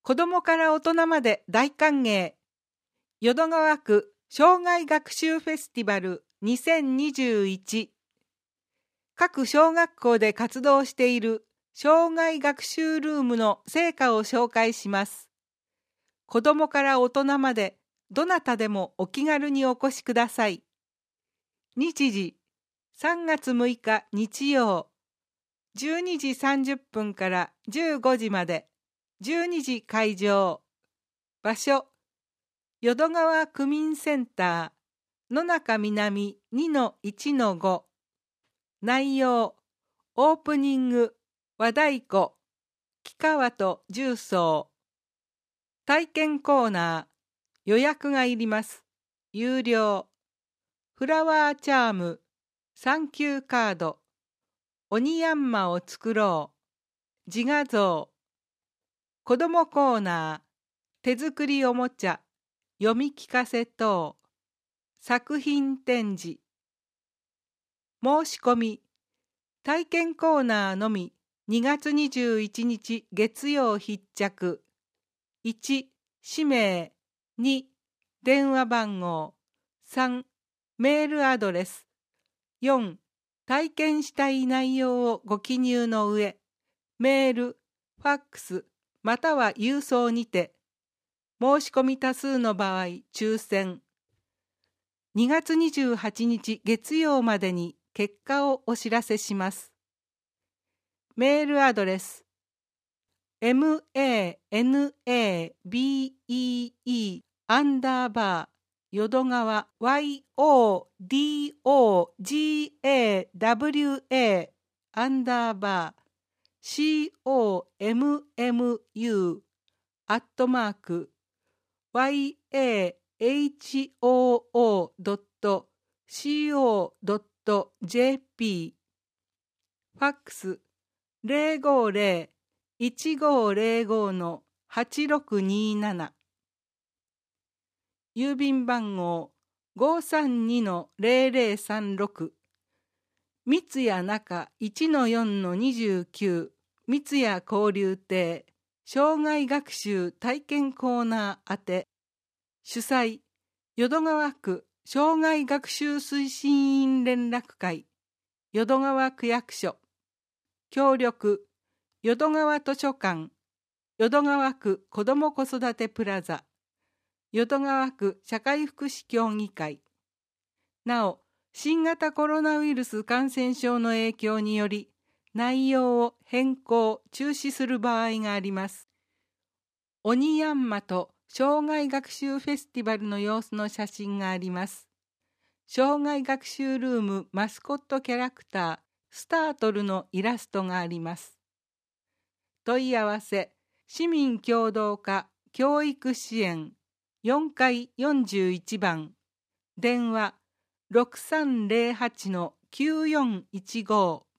子どもから大人まで大歓迎。淀川区生涯学習フェスティバル2021。各小学校で活動している生涯学習ルームの成果を紹介します。子どもから大人までどなたでもお気軽にお越しください。日時3月6日日曜、12時30分から15時まで、12時開場。場所、淀川区民センター、野中南 2-1-5。内容、オープニング、和太鼓、木川と重奏。体験コーナー、予約がいります。有料。フラワーチャーム、サンキューカード、鬼ヤンマを作ろう、自画像。子どもコーナー、手作りおもちゃ、読み聞かせ等、作品展示。申し込み、体験コーナーのみ2月21日月曜必着。1、氏名。2、電話番号。3、メールアドレス。4、体験したい内容をご記入の上、メール、ファックス、または郵送にて、申し込み多数の場合、抽選。2月28日月曜までに結果をお知らせします。メールアドレス、manabee_ 淀川 YODOGAWA_ COMMU@who.co.jp。 ファックス050-1505-8627。郵便番号 532-0036。 三谷中 1-4-29。 三谷交流亭生涯学習体験コーナー宛て。主催、淀川区生涯学習推進員連絡会、淀川区役所。協力、淀川図書館、淀川区子ども子育てプラザ、淀川区社会福祉協議会。なお、新型コロナウイルス感染症の影響により、内容を変更・中止する場合があります。鬼ヤンマと生涯学習フェスティバルの様子の写真があります。生涯学習ルームマスコットキャラクター、スタートルのイラストがあります。問い合わせ、市民協働課教育支援4階41番、電話 6308-9415